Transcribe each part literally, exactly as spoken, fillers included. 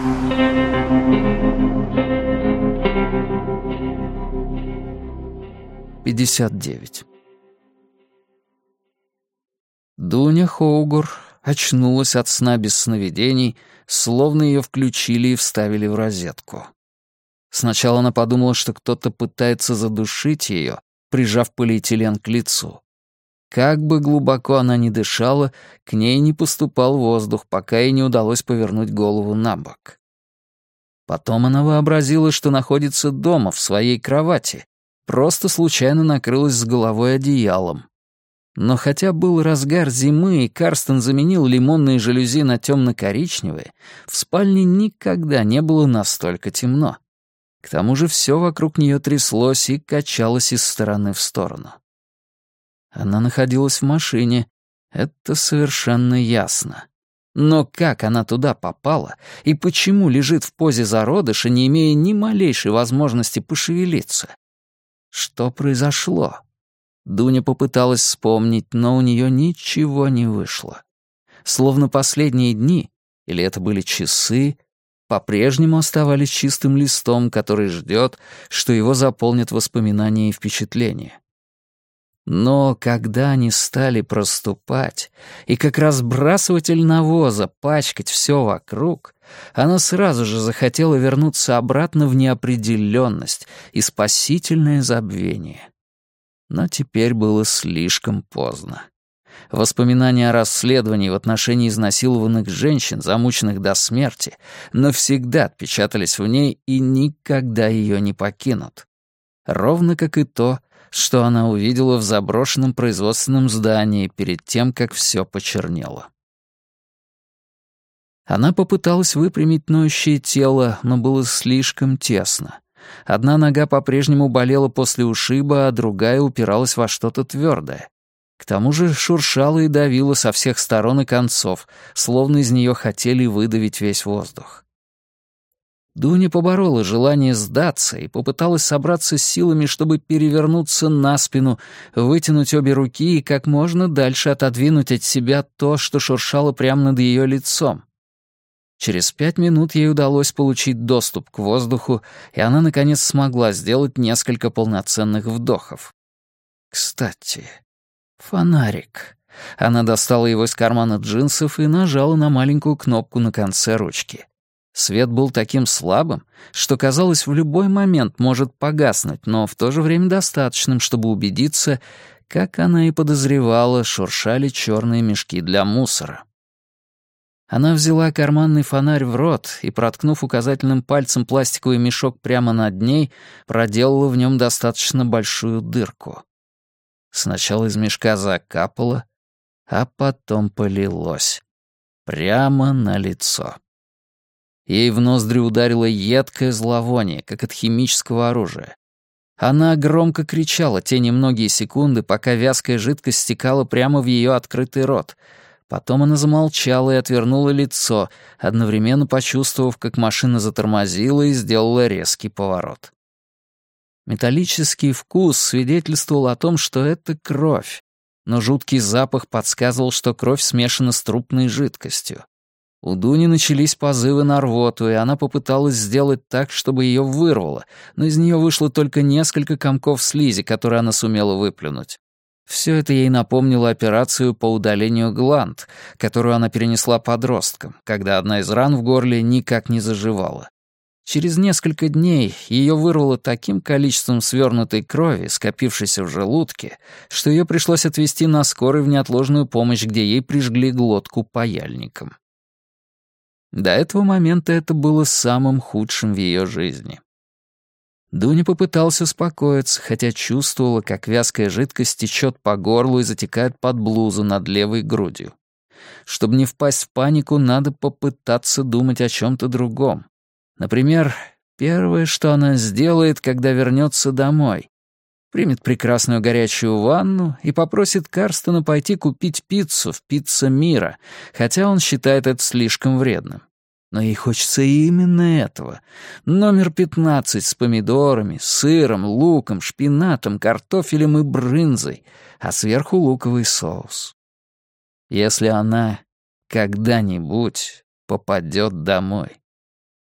пятьдесят девять. Дуня Хоугур очнулась от сна без сновидений, словно ее включили и вставили в розетку. Сначала она подумала, что кто-то пытается задушить ее, прижав полиэтилен к лицу. Как бы глубоко она ни дышала, к ней не поступал воздух, пока ей не удалось повернуть голову на бок. Потом она вообразила, что находится дома, в своей кровати, просто случайно накрылась с головой одеялом. Но хотя был разгар зимы, и Карстен заменил лимонные жалюзи на темно-коричневые, в спальне никогда не было настолько темно. К тому же все вокруг нее тряслось и качалось из стороны в сторону. Она находилась в машине, это совершенно ясно. Но как она туда попала и почему лежит в позе зародыша, не имея ни малейшей возможности пошевелиться? Что произошло? Дуня попыталась вспомнить, но у нее ничего не вышло. Словно последние дни, или это были часы, по-прежнему оставались чистым листом, который ждет, что его заполнят воспоминания и впечатления. Но когда они стали проступать, и как разбрасыватель навоза пачкать все вокруг, она сразу же захотела вернуться обратно в неопределенность и спасительное забвение. Но теперь было слишком поздно. Воспоминания о расследовании в отношении изнасилованных женщин, замученных до смерти, навсегда отпечатались в ней и никогда ее не покинут. Ровно как и то, что она увидела в заброшенном производственном здании перед тем, как все почернело. Она попыталась выпрямить ноющее тело, но было слишком тесно. Одна нога по-прежнему болела после ушиба, а другая упиралась во что-то твердое. К тому же шуршала и давила со всех сторон и концов, словно из нее хотели выдавить весь воздух. Дуня поборола желание сдаться и попыталась собраться с силами, чтобы перевернуться на спину, вытянуть обе руки и как можно дальше отодвинуть от себя то, что шуршало прямо над ее лицом. Через пять минут ей удалось получить доступ к воздуху, и она, наконец, смогла сделать несколько полноценных вдохов. Кстати, фонарик. Она достала его из кармана джинсов и нажала на маленькую кнопку на конце ручки. Свет был таким слабым, что, казалось, в любой момент может погаснуть, но в то же время достаточным, чтобы убедиться, как она и подозревала, шуршали черные мешки для мусора. Она взяла карманный фонарь в рот и, проткнув указательным пальцем пластиковый мешок прямо над ней, проделала в нем достаточно большую дырку. Сначала из мешка закапало, а потом полилось. Прямо на лицо. Ей в ноздри ударило едкое зловоние, как от химического оружия. Она громко кричала те немногие секунды, пока вязкая жидкость стекала прямо в ее открытый рот. Потом она замолчала и отвернула лицо, одновременно почувствовав, как машина затормозила и сделала резкий поворот. Металлический вкус свидетельствовал о том, что это кровь, но жуткий запах подсказывал, что кровь смешана с трупной жидкостью. У Дуни начались позывы на рвоту, и она попыталась сделать так, чтобы ее вырвало, но из нее вышло только несколько комков слизи, которые она сумела выплюнуть. Все это ей напомнило операцию по удалению гланд, которую она перенесла подростком, когда одна из ран в горле никак не заживала. Через несколько дней ее вырвало таким количеством свернутой крови, скопившейся в желудке, что ее пришлось отвезти на скорой в неотложную помощь, где ей прижгли глотку паяльником. До этого момента это было самым худшим в ее жизни. Дуня попытался успокоиться, хотя чувствовала, как вязкая жидкость течет по горлу и затекает под блузу над левой грудью. Чтобы не впасть в панику, надо попытаться думать о чем-то другом. Например, первое, что она сделает, когда вернется домой. Примет прекрасную горячую ванну и попросит Карстена пойти купить пиццу в «Пицца Мира», хотя он считает это слишком вредным. Но ей хочется именно этого. Номер пятнадцать с помидорами, сыром, луком, шпинатом, картофелем и брынзой, а сверху луковый соус. Если она когда-нибудь попадет домой.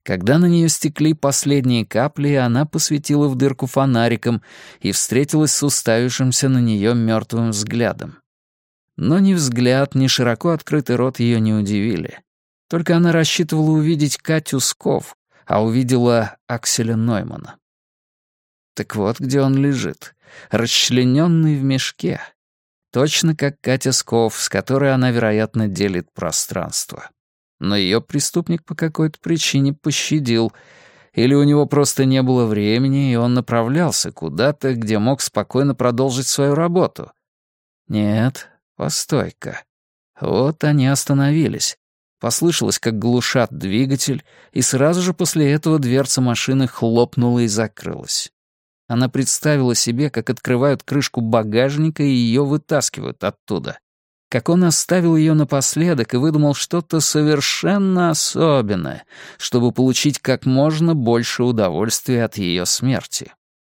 Когда на нее стекли последние капли, она посветила в дырку фонариком и встретилась с уставившимся на нее мертвым взглядом. Но ни взгляд, ни широко открытый рот ее не удивили. Только она рассчитывала увидеть Катю Сков, а увидела Акселя Ноймана. Так вот, где он лежит, расчлененный в мешке. Точно как Катя Сков, с которой она, вероятно, делит пространство. Но ее преступник по какой-то причине пощадил, или у него просто не было времени, и он направлялся куда-то, где мог спокойно продолжить свою работу. Нет, постой-ка. Вот они остановились. Послышалось, как глушат двигатель, и сразу же после этого дверца машины хлопнула и закрылась. Она представила себе, как открывают крышку багажника и ее вытаскивают оттуда. Как он оставил ее напоследок и выдумал что-то совершенно особенное, чтобы получить как можно больше удовольствия от ее смерти.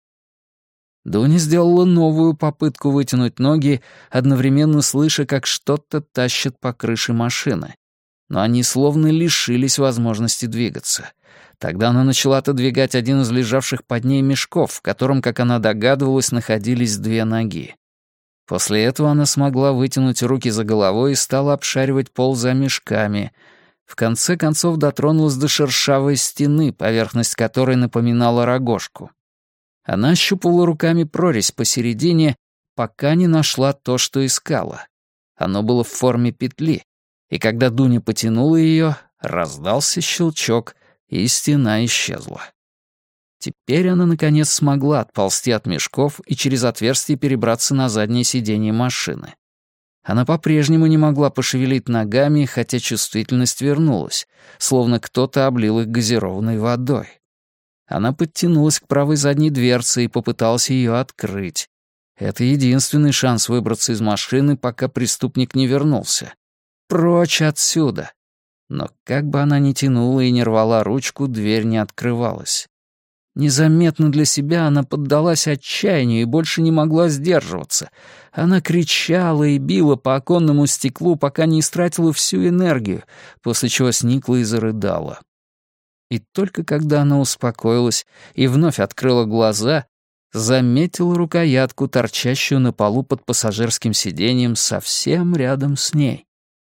Дуня сделала новую попытку вытянуть ноги, одновременно слыша, как что-то тащат по крыше машины. Но они словно лишились возможности двигаться. Тогда она начала отодвигать один из лежавших под ней мешков, в котором, как она догадывалась, находились две ноги. После этого она смогла вытянуть руки за головой и стала обшаривать пол за мешками. В конце концов дотронулась до шершавой стены, поверхность которой напоминала рогожку. Она ощупывала руками прорезь посередине, пока не нашла то, что искала. Оно было в форме петли, и когда Дуня потянула ее, раздался щелчок, и стена исчезла. Теперь она, наконец, смогла отползти от мешков и через отверстие перебраться на заднее сиденье машины. Она по-прежнему не могла пошевелить ногами, хотя чувствительность вернулась, словно кто-то облил их газированной водой. Она подтянулась к правой задней дверце и попыталась ее открыть. Это единственный шанс выбраться из машины, пока преступник не вернулся. Прочь отсюда! Но как бы она ни тянула и не рвала ручку, дверь не открывалась. Незаметно для себя она поддалась отчаянию и больше не могла сдерживаться. Она кричала и била по оконному стеклу, пока не истратила всю энергию, после чего сникла и зарыдала. И только когда она успокоилась и вновь открыла глаза, заметила рукоятку, торчащую на полу под пассажирским сиденьем совсем рядом с ней.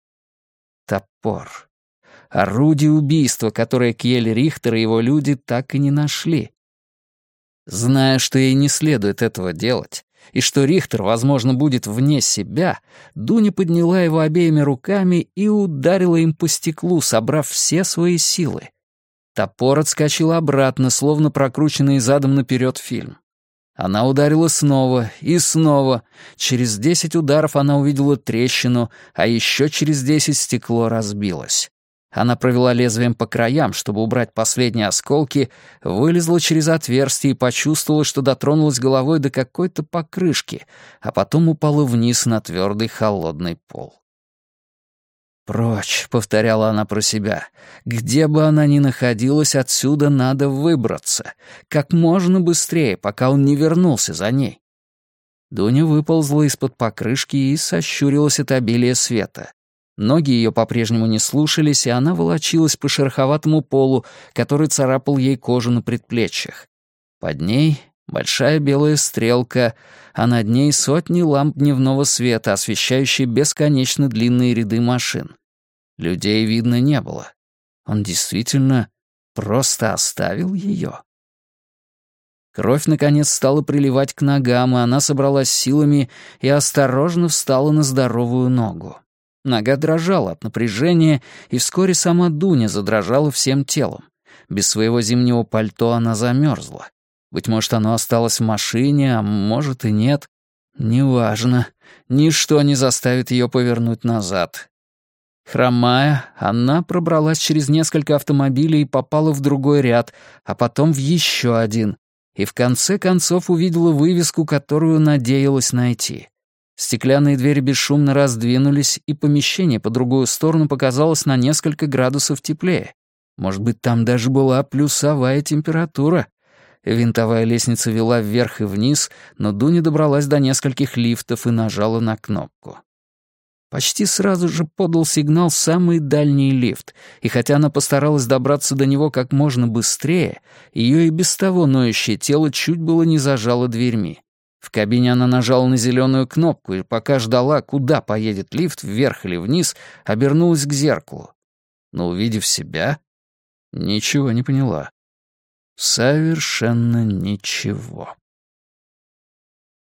Топор. Орудие убийства, которое Кьель Рихтер и его люди так и не нашли. Зная, что ей не следует этого делать, и что Рихтер, возможно, будет вне себя, Дуня подняла его обеими руками и ударила им по стеклу, собрав все свои силы. Топор отскочил обратно, словно прокрученный задом наперед фильм. Она ударила снова и снова. Через десять ударов она увидела трещину, а еще через десять стекло разбилось. Она провела лезвием по краям, чтобы убрать последние осколки, вылезла через отверстие и почувствовала, что дотронулась головой до какой-то покрышки, а потом упала вниз на твердый холодный пол. «Прочь», — повторяла она про себя, — «где бы она ни находилась, отсюда надо выбраться. Как можно быстрее, пока он не вернулся за ней». Дуня выползла из-под покрышки и сощурилась от обилия света. Ноги ее по-прежнему не слушались, и она волочилась по шероховатому полу, который царапал ей кожу на предплечьях. Под ней большая белая стрелка, а над ней сотни ламп дневного света, освещающие бесконечно длинные ряды машин. Людей видно не было. Он действительно просто оставил ее. Кровь, наконец, стала приливать к ногам, и она собралась силами и осторожно встала на здоровую ногу. Нога дрожала от напряжения, и вскоре сама Дуня задрожала всем телом. Без своего зимнего пальто она замерзла. Быть может, оно осталось в машине, а может и нет. Неважно. Ничто не заставит ее повернуть назад. Хромая, она пробралась через несколько автомобилей и попала в другой ряд, а потом в еще один. И в конце концов увидела вывеску, которую надеялась найти. Стеклянные двери бесшумно раздвинулись, и помещение по другую сторону показалось на несколько градусов теплее. Может быть, там даже была плюсовая температура. Винтовая лестница вела вверх и вниз, но Дуня добралась до нескольких лифтов и нажала на кнопку. Почти сразу же подал сигнал самый дальний лифт, и хотя она постаралась добраться до него как можно быстрее, ее и без того ноющее тело чуть было не зажало дверьми. В кабине она нажала на зеленую кнопку и, пока ждала, куда поедет лифт, вверх или вниз, обернулась к зеркалу. Но, увидев себя, ничего не поняла. Совершенно ничего.